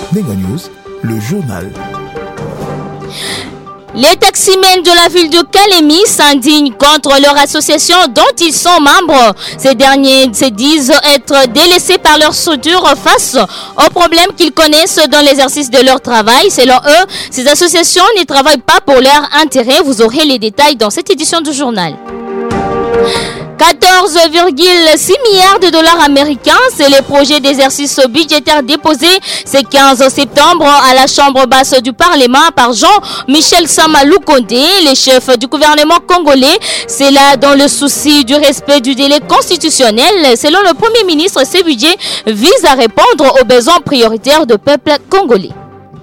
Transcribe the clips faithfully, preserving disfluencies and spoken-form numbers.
Nenga News, le journal. Les taximens de la ville de Kalemi s'indignent contre leur association dont ils sont membres. Ces derniers se disent être délaissés par leur structure face aux problèmes qu'ils connaissent dans l'exercice de leur travail. Selon eux, ces associations ne travaillent pas pour leur intérêt. Vous aurez les détails dans cette édition du journal. quatorze virgule six milliards de dollars américains, c'est le projet d'exercice budgétaire déposé ce quinze septembre à la Chambre basse du Parlement par Jean-Michel Sama Lukonde, le chef du gouvernement congolais. C'est là dans le souci du respect du délai constitutionnel. Selon le Premier ministre, ce budget vise à répondre aux besoins prioritaires du peuple congolais.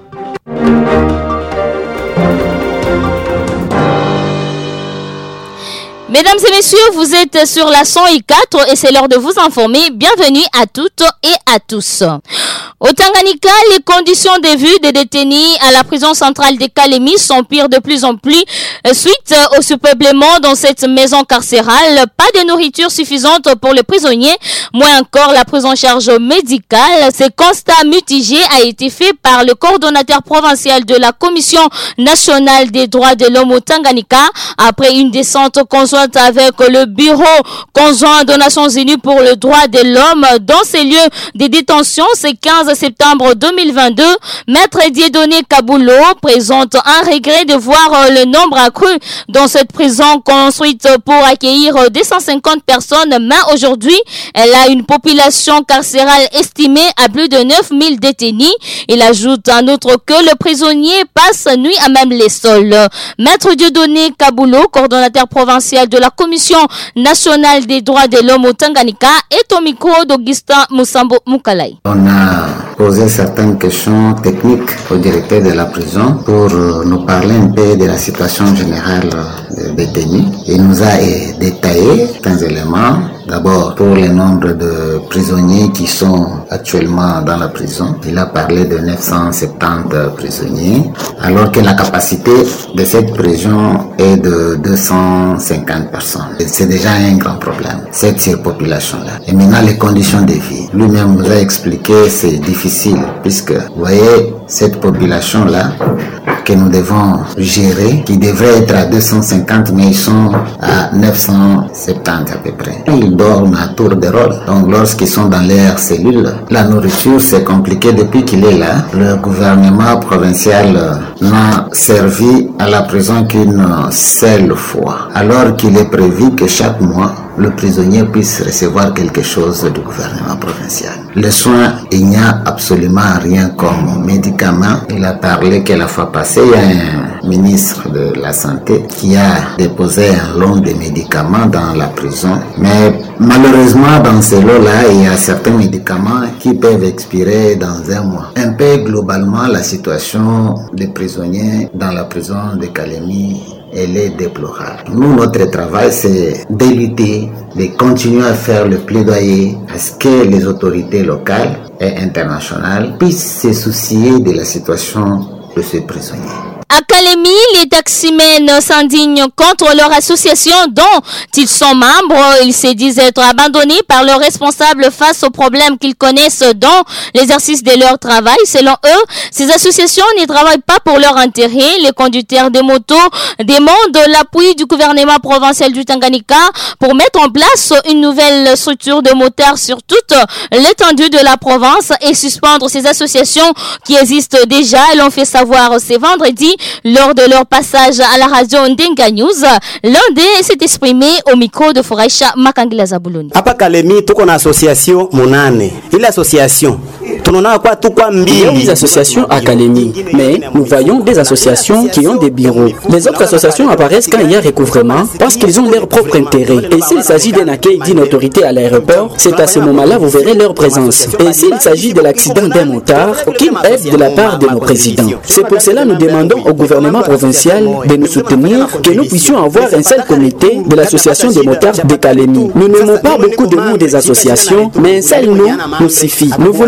Mesdames et messieurs, vous êtes sur la cent quatre et c'est l'heure de vous informer. Bienvenue à toutes et à tous. Au Tanganyika, les conditions de vie des détenus à la prison centrale de Kalemi s'empirent de plus en plus suite au surpeuplement dans cette maison carcérale. Pas de nourriture suffisante pour les prisonniers, moins encore la prise en charge médicale. Ce constat mitigé a été fait par le coordonnateur provincial de la Commission nationale des droits de l'homme au Tanganyika après une descente conjointe avec le bureau conjoint des Nations Unies pour le droit de l'homme dans ces lieux de détention. Ce quinze septembre deux mille vingt-deux, Maître Dieudonné Kabulo présente un regret de voir le nombre accru dans cette prison construite pour accueillir deux cent cinquante personnes, mais aujourd'hui, elle a une population carcérale estimée à plus de neuf mille détenus. Il ajoute en outre que le prisonnier passe nuit à même les sols. Maître Dieudonné Kabulo, coordonnateur provincial de la Commission nationale des droits de l'homme au Tanganyika, est au micro d'Augustin Moussambo Moukalai. On a posé certaines questions techniques au directeur de la prison pour nous parler un peu de la situation générale des détenus. Il nous a détaillé certains éléments. D'abord, pour le nombre de prisonniers qui sont actuellement dans la prison, il a parlé de neuf cent soixante-dix prisonniers, alors que la capacité de cette prison est de deux cent cinquante personnes. C'est déjà un grand problème, cette surpopulation-là. Et maintenant, les conditions de vie. Lui-même nous a expliqué, c'est difficile, puisque, vous voyez, cette population-là, que nous devons gérer, qui devrait être à deux cent cinquante, mais ils sont à neuf cent soixante-dix à peu près. Ils dorment à tour de rôle. Donc lorsqu'ils sont dans leurs cellules, la nourriture c'est compliqué depuis qu'il est là. Le gouvernement provincial n'a servi à la prison qu'une seule fois, alors qu'il est prévu que chaque mois, le prisonnier puisse recevoir quelque chose du gouvernement provincial. Les soins, il n'y a absolument rien comme médicaments. Il a parlé que la fois passée, il y a un ministre de la Santé qui a déposé un lot de médicaments dans la prison. Mais malheureusement, dans ces lots-là, il y a certains médicaments qui peuvent expirer dans un mois. Un peu globalement, la situation des prisonniers dans la prison de Kalemi, elle est déplorable. Nous, notre travail, c'est de lutter, de continuer à faire le plaidoyer à ce que les autorités locales et internationales puissent se soucier de la situation de ces prisonniers. À Kalemi, les taximens s'indignent contre leur association dont ils sont membres. Ils se disent être abandonnés par leurs responsables face aux problèmes qu'ils connaissent dans l'exercice de leur travail. Selon eux, ces associations ne travaillent pas pour leur intérêt. Les conducteurs de motos demandent l'appui du gouvernement provincial du Tanganyika pour mettre en place une nouvelle structure de motards sur toute l'étendue de la province et suspendre ces associations qui existent déjà. Ils l'ont fait savoir ce vendredi lors de leur passage à la radio Ndenga News. L'un d'eux s'est exprimé au micro de Foraisha Makangila Zabuloni. Hapa Kalemi tuko na association munane. Ile association tunaona kwa tu kwa mbili. Il y a des associations à Kalemi, mais nous voyons des associations qui ont des bureaux. Les autres associations apparaissent quand il y a recouvrement parce qu'ils ont leur propre intérêt. Et s'il s'agit d'un accueil d'une autorité à l'aéroport, c'est à ce moment-là vous verrez leur présence. Et s'il s'agit de l'accident d'un motard, aucune aide de la part de nos présidents. C'est pour cela que nous demandons au gouvernement provincial de nous soutenir, que nous puissions avoir un seul comité de l'association des motards de Kalemi. Nous n'aimons pas beaucoup de noms des associations, mais un seul nom nous suffit. Nous voulons faire rien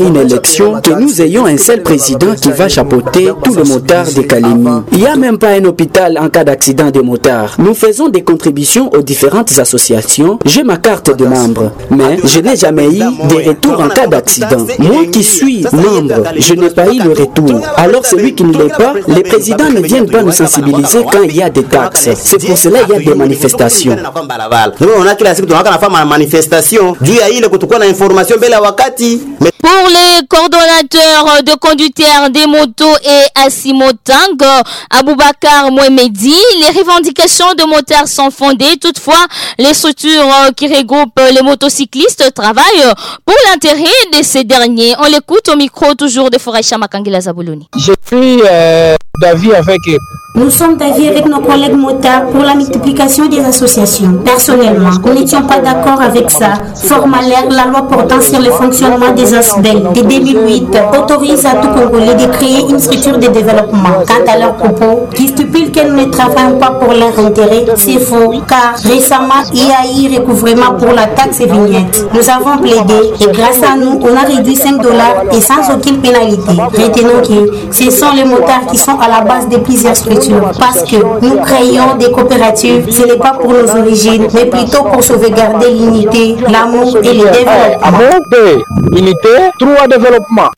une élection que nous ayons un seul président qui va chapeauter tout le motard de Kalemi. Il n'y a même pas un hôpital en cas d'accident de motard. Nous faisons des contributions aux différentes associations. J'ai ma carte de membre, mais je n'ai jamais eu de retour en cas d'accident. Moi qui suis membre, je n'ai pas eu le retour. Alors celui qui ne l'est pas, les présidents ne viennent pas nous sensibiliser quand il y a des taxes. C'est pour cela qu'il y a des manifestations. Pour les coordonnateurs de conducteurs des motos et Asimotang, Aboubakar Mohamedi, les revendications de motards sont fondées. Toutefois, les structures qui regroupent les motocyclistes travaillent pour l'intérêt de ces derniers. On l'écoute au micro toujours de Foraïcha Makangila Zaboulouni. Je suis euh, d'avis avec eux. Nous sommes d'avis avec nos collègues motards pour la multiplication des associations. Personnellement, nous n'étions pas d'accord avec ça. Formalaire, la loi portant sur le fonctionnement des A S B E L de deux mille huit autorise à tout Congolais de créer une structure de développement. Quant à leurs propos, qui stipulent qu'elles ne travaillent pas pour leur intérêt, c'est faux, car récemment, il y a eu recouvrement pour la taxe vignette. Nous avons plaidé et grâce à nous, on a réduit cinq dollars et sans aucune pénalité. Retenons que ce sont les motards qui sont à la base de plusieurs structures. Parce que nous créons des coopératives, ce n'est pas pour nos origines, mais plutôt pour sauvegarder l'unité, l'amour et le développement. Amour, deux, unité, trois, développement.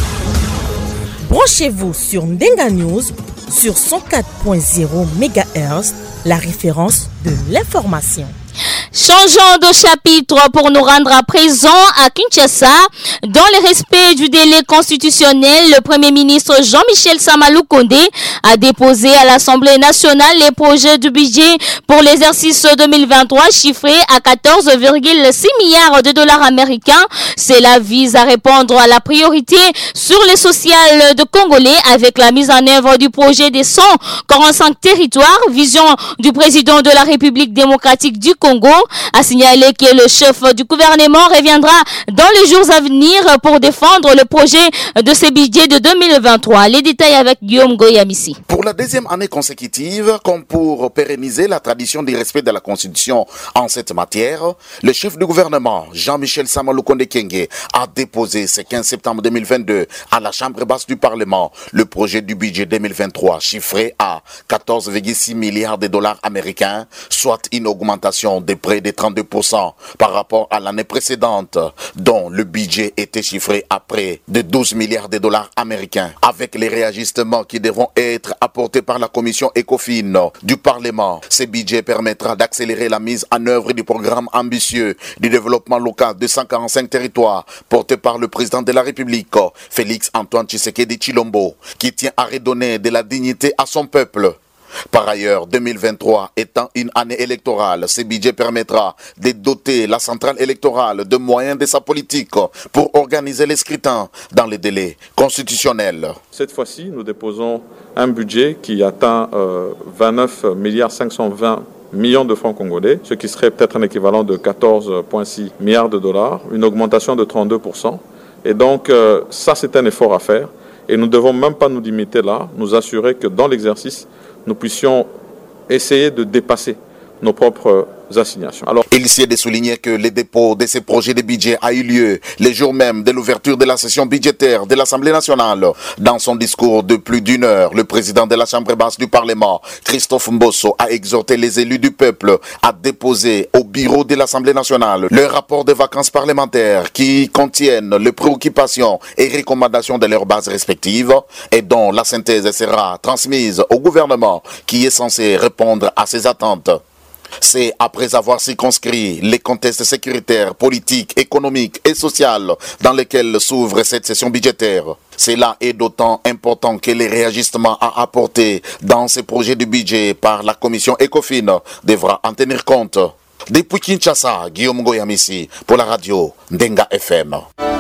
Branchez-vous sur Ndenga News sur cent quatre point zéro mégahertz, la référence de l'information. Changeons de chapitre pour nous rendre à présent à Kinshasa. Dans le respect du délai constitutionnel, le Premier ministre Jean-Michel Samalou Kondé a déposé à l'Assemblée nationale les projets du budget pour l'exercice deux mille vingt-trois chiffré à quatorze virgule six milliards de dollars américains. Cela vise à répondre à la priorité sur les sociales de Congolais avec la mise en œuvre du projet des cent quarante-cinq territoires, vision du président de la République démocratique du Congo, a signalé que le chef du gouvernement reviendra dans les jours à venir pour défendre le projet de ce budget de deux mille vingt-trois. Les détails avec Guillaume Goyamissi. Pour la deuxième année consécutive, comme pour pérenniser la tradition du respect de la Constitution en cette matière, le chef du gouvernement, Jean-Michel Samalou Kondé Kenge, a déposé ce quinze septembre deux mille vingt-deux à la Chambre basse du Parlement le projet du budget deux mille vingt-trois chiffré à quatorze virgule six milliards de dollars américains, soit une augmentation de près de trente-deux pour cent par rapport à l'année précédente, dont le budget était chiffré à près de douze milliards de dollars américains. Avec les réajustements qui devront être apportés par la commission ECOFIN du Parlement, ce budget permettra d'accélérer la mise en œuvre du programme ambitieux du développement local de cent quarante-cinq territoires porté par le président de la République, Félix Antoine Tshisekedi Tshilombo, qui tient à redonner de la dignité à son peuple. Par ailleurs, deux mille vingt-trois étant une année électorale, ce budget permettra de doter la centrale électorale de moyens de sa politique pour organiser les scrutins dans les délais constitutionnels. Cette fois-ci, nous déposons un budget qui atteint euh, vingt-neuf milliards cinq cent vingt millions de francs congolais, ce qui serait peut-être un équivalent de quatorze virgule six milliards de dollars, une augmentation de trente-deux pour cent. Et donc, euh, ça, c'est un effort à faire. Et nous ne devons même pas nous limiter là, nous assurer que dans l'exercice, nous puissions essayer de dépasser nos propres assignations. Alors, il s'est de souligner que le dépôt de ces projets de budget a eu lieu le jour même de l'ouverture de la session budgétaire de l'Assemblée nationale. Dans son discours de plus d'une heure, le président de la Chambre basse du Parlement, Christophe Mbosso, a exhorté les élus du peuple à déposer au bureau de l'Assemblée nationale le rapport de vacances parlementaires qui contiennent les préoccupations et recommandations de leurs bases respectives et dont la synthèse sera transmise au gouvernement qui est censé répondre à ces attentes. C'est après avoir circonscrit les contextes sécuritaires, politiques, économiques et sociaux dans lesquels s'ouvre cette session budgétaire. Cela est d'autant important que les réajustements à apporter dans ces projets de budget par la commission ECOFIN devra en tenir compte. Depuis Kinshasa, Guillaume Goyamissi pour la radio Ndenga F M.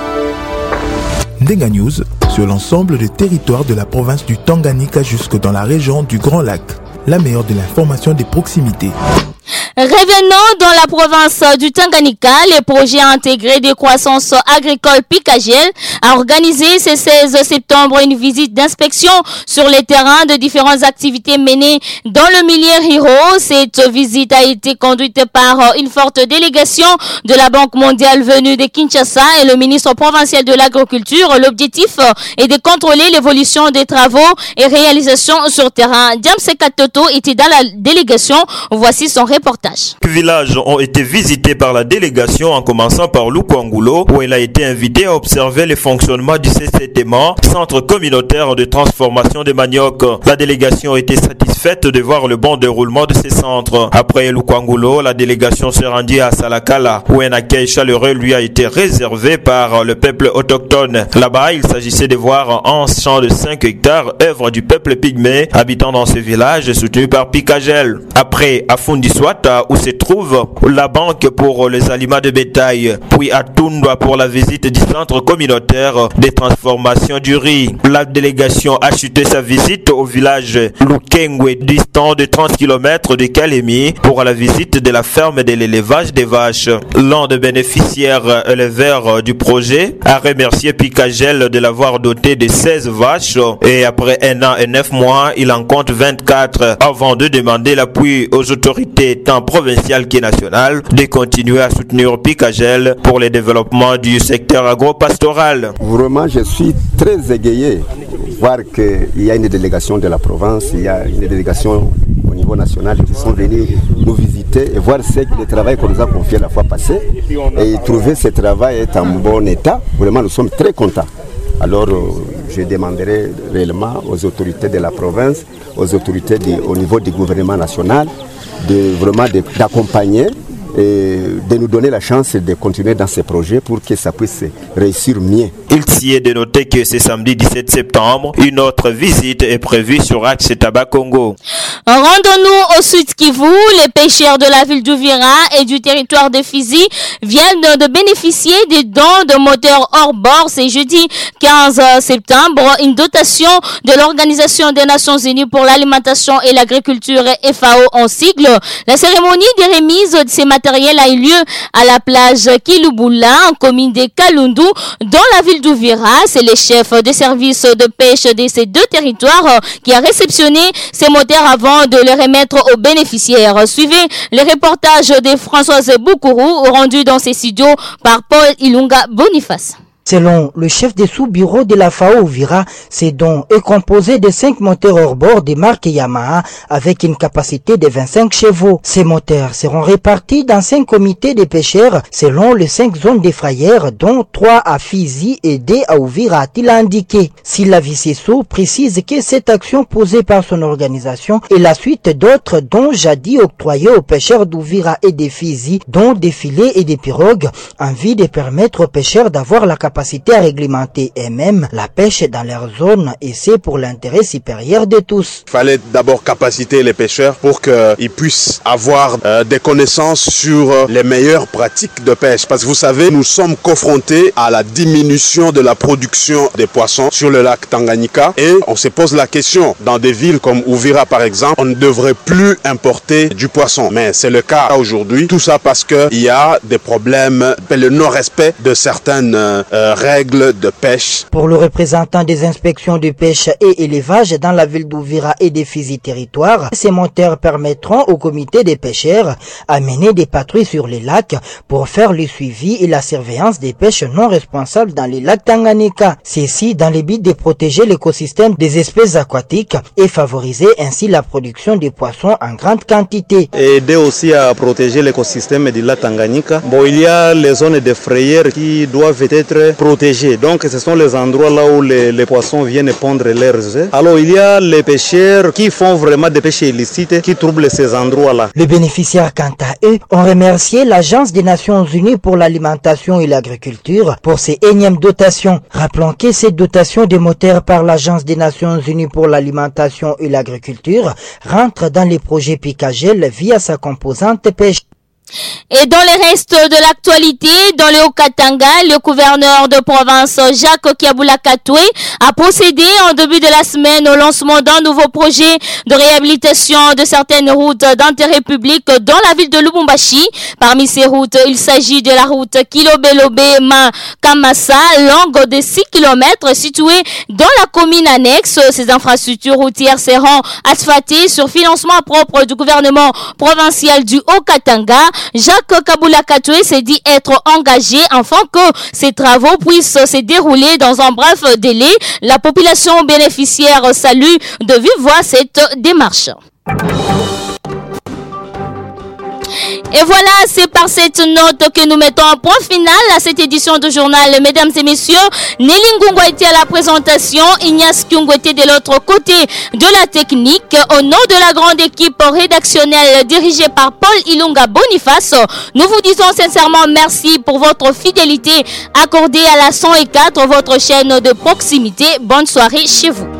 Ndenga News sur l'ensemble des territoires de la province du Tanganyika jusque dans la région du Grand Lac. La meilleure de l'information des proximités. Revenons dans la province du Tanganyika, les projets intégrés de croissance agricole Picagel a organisé ce seize septembre une visite d'inspection sur les terrains de différentes activités menées dans le milieu rural. Cette visite a été conduite par une forte délégation de la Banque mondiale venue de Kinshasa et le ministre provincial de l'agriculture. L'objectif est de contrôler l'évolution des travaux et réalisations sur terrain. James Katoto était dans la délégation. Voici son reportage. Les villages ont été visités par la délégation en commençant par Lukwangulo où il a été invité à observer le fonctionnement du C C T M A, Centre communautaire de transformation des manioc. La délégation était satisfaite de voir le bon déroulement de ces centres. Après Lukwangulo, la délégation s'est rendue à Salakala où un accueil chaleureux lui a été réservé par le peuple autochtone. Là-bas, il s'agissait de voir un champ de cinq hectares, œuvre du peuple pygmée habitant dans ce village soutenu par Picagel. Après, à Fundiswata, où se trouve la banque pour les aliments de bétail, puis à Tundwa pour la visite du centre communautaire de transformation du riz. La délégation a chuté sa visite au village Lukengwe, distant de trente kilomètres de Kalemi, pour la visite de la ferme de l'élevage des vaches. L'un des bénéficiaires éleveurs du projet a remercié Picagel de l'avoir doté de seize vaches et après un an et neuf mois, il en compte vingt-quatre avant de demander l'appui aux autorités tant provinciales que nationales de continuer à soutenir Picagel pour le développement du secteur agro-pastoral. Vraiment, je suis très égayé de voir qu'il y a une délégation de la province, il y a une délégation au niveau national qui sont venus nous visiter et voir ce, le travail qu'on nous a confié la fois passée et trouver ce travail est en bon état. Vraiment, nous sommes très contents. Alors, je demanderai réellement aux autorités de la province, aux autorités de, au niveau du gouvernement national, de vraiment d'accompagner et de nous donner la chance de continuer dans ces projets pour que ça puisse réussir mieux. Il s'y est de noter que ce samedi dix-sept septembre, une autre visite est prévue sur Axe Taba-Congo. Rendons-nous au Sud Kivu. Les pêcheurs de la ville d'Uvira et du territoire de Fizi viennent de bénéficier des dons de moteurs hors bord. C'est jeudi quinze septembre. Une dotation de l'Organisation des Nations Unies pour l'alimentation et l'agriculture F A O en sigle. La cérémonie de remise de ces matériels a eu lieu à la plage Kilubula en commune de Kalundu dans la ville d'Uvira. C'est le chef de service de pêche de ces deux territoires qui a réceptionné ces moteurs avant de les remettre aux bénéficiaires. Suivez le reportage de Françoise Boukourou rendu dans ses studios par Paul Ilunga Boniface. Selon le chef des sous-bureaux de la F A O Uvira, ces dons est composé de cinq moteurs hors bord de marque Yamaha avec une capacité de vingt-cinq chevaux. Ces moteurs seront répartis dans cinq comités de pêcheurs selon les cinq zones des frayères, dont trois à Fizi et deux à Uvira, a-t-il indiqué. Sila Vicessou précise que cette action posée par son organisation est la suite d'autres dons jadis octroyés aux pêcheurs d'Uvira et de Fizi, dont des filets et des pirogues, en vue de permettre aux pêcheurs d'avoir la capacité capacité à réglementer et même la pêche dans leur zone, et c'est pour l'intérêt supérieur de tous. Il fallait d'abord capaciter les pêcheurs pour qu'ils puissent avoir euh, des connaissances sur euh, les meilleures pratiques de pêche. Parce que vous savez, nous sommes confrontés à la diminution de la production des poissons sur le lac Tanganyika et on se pose la question, dans des villes comme Uvira par exemple, on ne devrait plus importer du poisson. Mais c'est le cas aujourd'hui. Tout ça parce qu'il y a des problèmes, le non-respect de certaines euh, règles de pêche. Pour le représentant des inspections de pêche et élevage dans la ville d'Uvira et des Fizi territoires, ces moteurs permettront au comité des pêcheurs à mener des patrouilles sur les lacs pour faire le suivi et la surveillance des pêches non responsables dans les lacs Tanganyika. Ceci dans le but de protéger l'écosystème des espèces aquatiques et favoriser ainsi la production de poissons en grande quantité. Et aider aussi à protéger l'écosystème du lac Tanganyika. Bon, il y a les zones de frayères qui doivent être protégés. Donc ce sont les endroits là où les, les poissons viennent pondre leurs œufs. Alors il y a les pêcheurs qui font vraiment des pêches illicites qui troublent ces endroits là. Les bénéficiaires quant à eux ont remercié l'Agence des Nations Unies pour l'alimentation et l'agriculture pour ces énièmes dotations. Rappelons que ces dotations des moteurs par l'Agence des Nations Unies pour l'alimentation et l'agriculture rentrent dans les projets Picagel via sa composante pêche. Et dans les restes de l'actualité, dans le Haut-Katanga, le gouverneur de province Jacques Kiabula Katwe a procédé en début de la semaine au lancement d'un nouveau projet de réhabilitation de certaines routes d'intérêt public dans la ville de Lubumbashi. Parmi ces routes, il s'agit de la route Kilobelobé-Kamassa, longue de six kilomètres, située dans la commune annexe. Ces infrastructures routières seront asphaltées sur financement propre du gouvernement provincial du Haut-Katanga. Jacques Kabula Katwe s'est dit être engagé afin que ces travaux puissent se dérouler dans un bref délai. La population bénéficiaire salue de vive voix cette démarche. Et voilà, c'est par cette note que nous mettons un point final à cette édition du journal. Mesdames et messieurs, Nelly Ngungu était à la présentation, Ignace Kyungu était de l'autre côté de la technique. Au nom de la grande équipe rédactionnelle dirigée par Paul Ilunga Boniface, nous vous disons sincèrement merci pour votre fidélité accordée à la cent quatre, votre chaîne de proximité. Bonne soirée chez vous.